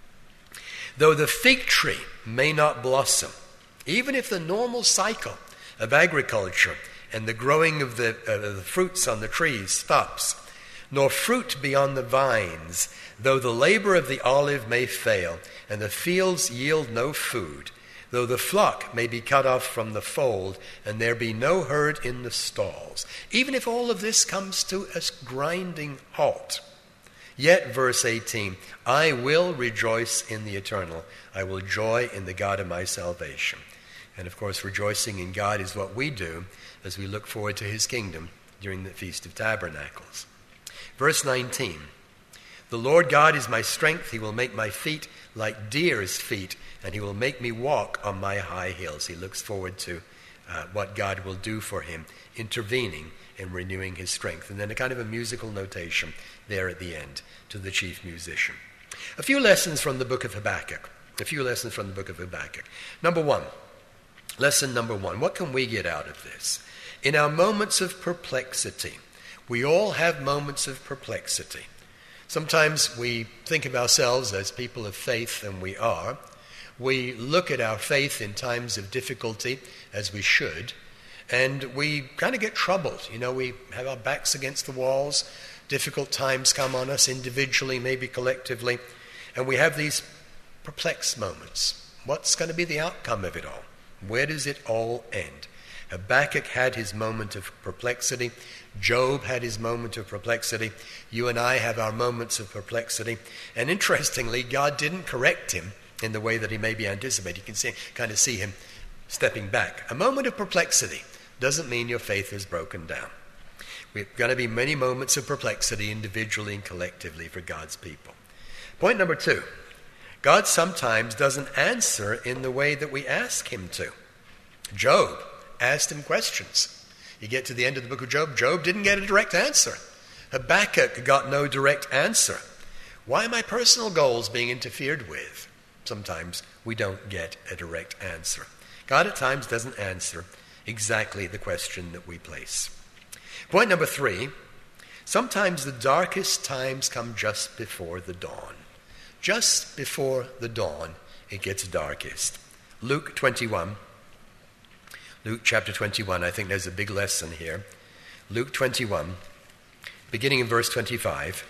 Though the fig tree may not blossom, even if the normal cycle of agriculture and the growing of the, uh, the fruits on the trees stops, nor fruit be on the vines, though the labor of the olive may fail, and the fields yield no food, though the flock may be cut off from the fold, and there be no herd in the stalls. Even if all of this comes to a grinding halt, yet, verse eighteen, I will rejoice in the eternal. I will joy in the God of my salvation. And of course, rejoicing in God is what we do as we look forward to his kingdom during the Feast of Tabernacles. Verse nineteen, the Lord God is my strength. He will make my feet like deer's feet, and he will make me walk on my high hills. He looks forward to uh, what God will do for him, intervening and renewing his strength. And then a kind of a musical notation there at the end to the chief musician. A few lessons from the book of Habakkuk. A few lessons from the book of Habakkuk. Number one, lesson number one, what can we get out of this? In our moments of perplexity, we all have moments of perplexity. Sometimes we think of ourselves as people of faith, and we are. We look at our faith in times of difficulty, as we should, And we kind of get troubled. You know, we have our backs against the walls. Difficult times come on us individually, maybe collectively. And we have these perplexed moments. What's going to be the outcome of it all? Where does it all end? Habakkuk had his moment of perplexity. Job had his moment of perplexity. You and I have our moments of perplexity. And interestingly, God didn't correct him in the way that he maybe anticipated. You can see, kind of see him stepping back. A moment of perplexity doesn't mean your faith is broken down. We're going to be many moments of perplexity individually and collectively for God's people. Point number two, God sometimes doesn't answer in the way that we ask him to. Job asked him questions. You get to the end of the book of Job, Job didn't get a direct answer. Habakkuk got no direct answer. Why are my personal goals being interfered with? Sometimes we don't get a direct answer. God at times doesn't answer exactly the question that we place. Point number three, sometimes the darkest times come just before the dawn. Just before the dawn, it gets darkest. Luke twenty-one. Luke chapter twenty-one, I think there's a big lesson here. Luke twenty-one, beginning in verse twenty-five.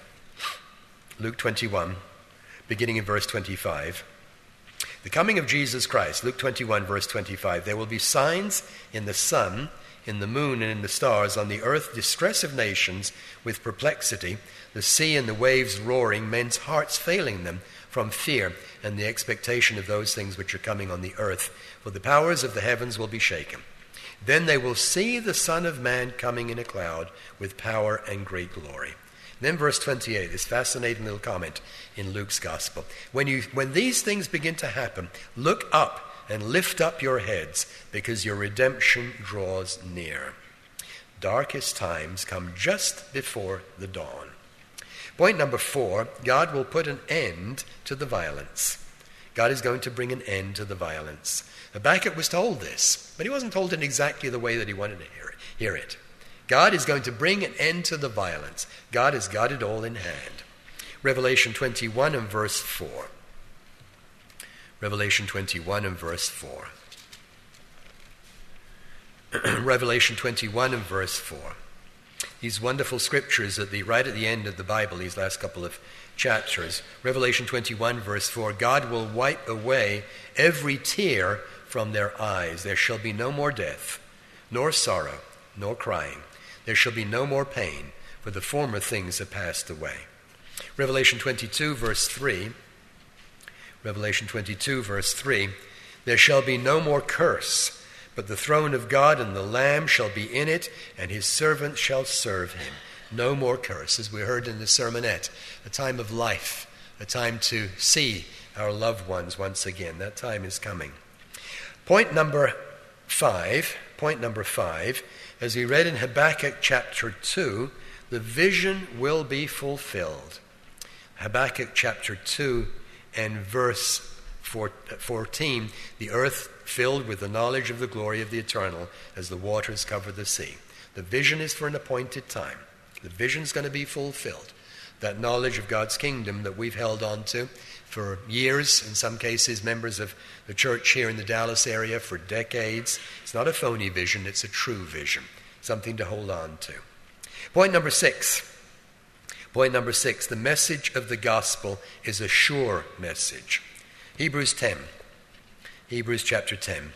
Luke twenty-one, beginning in verse twenty-five. The coming of Jesus Christ, Luke twenty-one, verse twenty-five. There will be signs in the sun, in the moon, and in the stars, on the earth distress of nations with perplexity, the sea and the waves roaring, men's hearts failing them from fear and the expectation of those things which are coming on the earth. For the powers of the heavens will be shaken. Then they will see the Son of Man coming in a cloud with power and great glory. Then verse twenty-eight, this fascinating little comment in Luke's gospel. When you, when these things begin to happen, look up and lift up your heads, because your redemption draws near. Darkest times come just before the dawn. Point number four, God will put an end to the violence. God is going to bring an end to the violence. Habakkuk was told this, but he wasn't told in exactly the way that he wanted to hear it. Hear it. God is going to bring an end to the violence. God has got it all in hand. Revelation twenty-one and verse four. Revelation twenty-one and verse four. Revelation twenty-one and verse four. These wonderful scriptures at the right at the end of the Bible, these last couple of chapters. Revelation twenty-one verse four. God will wipe away every tear from their eyes. There shall be no more death, nor sorrow, nor crying. There shall be no more pain, for the former things have passed away. Revelation twenty-two verse three. Revelation twenty-two verse three. There shall be no more curse, but the throne of God and the Lamb shall be in it, and his servants shall serve him. No more curse, as we heard in the sermonette. A time of life, a time to see our loved ones once again. That time is coming. Point number five, point number five, as we read in Habakkuk chapter two, the vision will be fulfilled. Habakkuk chapter two and verse fourteen, the earth filled with the knowledge of the glory of the eternal as the waters cover the sea. The vision is for an appointed time. The vision's going to be fulfilled. That knowledge of God's kingdom that we've held on to for years, in some cases members of the church here in the Dallas area for decades. It's not a phony vision, it's a true vision, something to hold on to. Point number six. Point number six, the message of the gospel is a sure message. Hebrews ten. Hebrews chapter ten.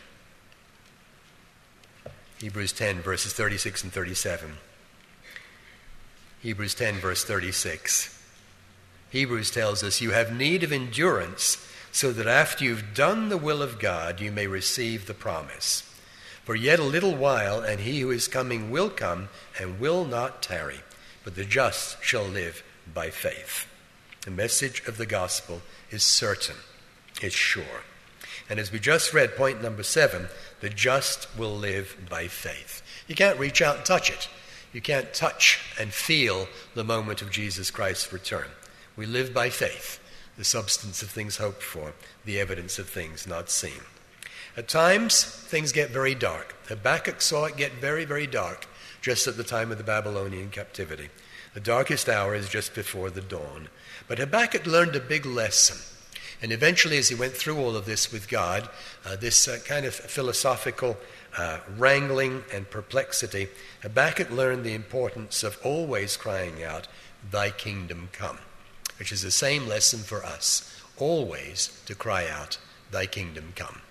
Hebrews ten, verses thirty-six and thirty-seven. Hebrews ten, verse thirty-six. Hebrews tells us, you have need of endurance, so that after you've done the will of God, you may receive the promise. For yet a little while, and he who is coming will come and will not tarry, but the just shall live by faith. The message of the gospel is certain. It's sure. And as we just read, point number seven, the just will live by faith. You can't reach out and touch it. You can't touch and feel the moment of Jesus Christ's return. We live by faith, the substance of things hoped for, the evidence of things not seen. At times, things get very dark. Habakkuk saw it get very, very dark just at the time of the Babylonian captivity. The darkest hour is just before the dawn. But Habakkuk learned a big lesson. And eventually, as he went through all of this with God, uh, this uh, kind of philosophical uh, wrangling and perplexity, Habakkuk learned the importance of always crying out, "Thy kingdom come," which is the same lesson for us, always to cry out, "Thy kingdom come."